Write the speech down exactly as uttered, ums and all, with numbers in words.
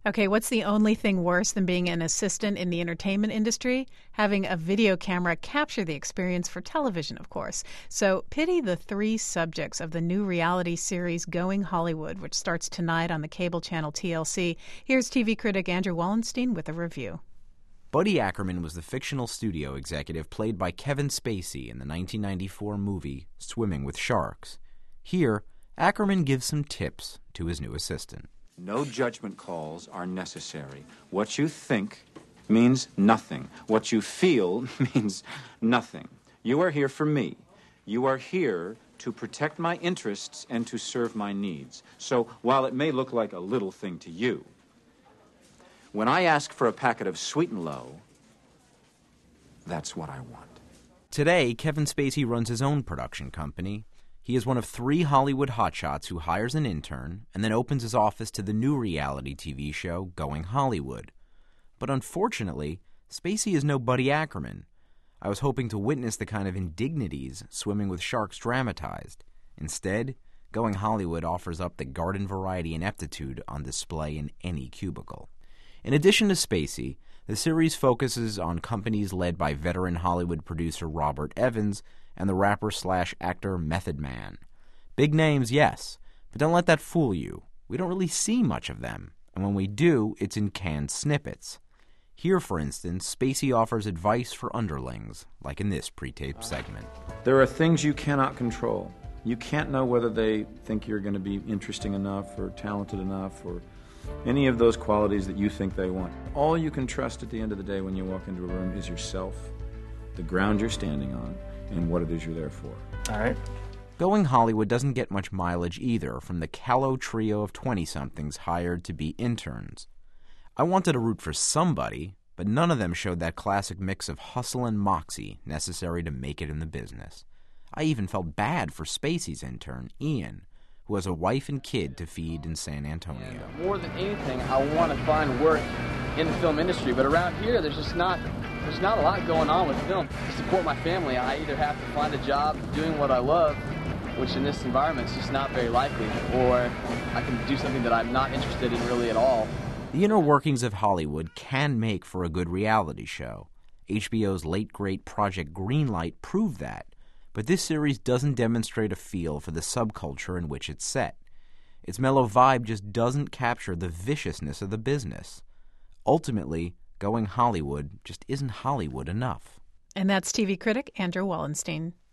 Okay, what's the only thing worse than being an assistant in the entertainment industry? Having a video camera capture the experience for television, of course. So pity the three subjects of the new reality series Going Hollywood, which starts tonight on the cable channel T L C. Here's T V critic Andrew Wallenstein with a review. Buddy Ackerman was the fictional studio executive played by Kevin Spacey in the nineteen ninety-four movie Swimming with Sharks. Here, Ackerman gives some tips to his new assistant. No judgment calls are necessary. What you think means nothing. What you feel means nothing. You are here for me. You are here to protect my interests and to serve my needs. So while it may look like a little thing to you, when I ask for a packet of Sweet and Low, that's what I want. Today, Kevin Spacey runs his own production company. He is one of three Hollywood hotshots who hires an intern and then opens his office to the new reality T V show Going Hollywood. But unfortunately, Spacey is no Buddy Ackerman. I was hoping to witness the kind of indignities Swimming with Sharks dramatized. Instead, Going Hollywood offers up the garden variety ineptitude on display in any cubicle. In addition to Spacey, the series focuses on companies led by veteran Hollywood producer Robert Evans and the rapper-slash-actor Method Man. Big names, yes, but don't let that fool you. We don't really see much of them, and when we do, it's in canned snippets. Here, for instance, Spacey offers advice for underlings, like in this pre-taped segment. There are things you cannot control. You can't know whether they think you're going to be interesting enough or talented enough or any of those qualities that you think they want. All you can trust at the end of the day when you walk into a room is yourself, the ground you're standing on, and what it is you're there for. All right. Going Hollywood doesn't get much mileage either from the callow trio of twenty-somethings hired to be interns. I wanted to root for somebody, but none of them showed that classic mix of hustle and moxie necessary to make it in the business. I even felt bad for Spacey's intern, Ian, who has a wife and kid to feed in San Antonio. More than anything, I want to find work in the film industry, but around here there's just not there's not a lot going on with film. To support my family, I either have to find a job doing what I love, which in this environment is just not very likely, or I can do something that I'm not interested in really at all. The inner workings of Hollywood can make for a good reality show. H B O's late great Project Greenlight proved that, but this series doesn't demonstrate a feel for the subculture in which it's set. Its mellow vibe just doesn't capture the viciousness of the business. Ultimately, Going Hollywood just isn't Hollywood enough. And that's T V critic Andrew Wallenstein.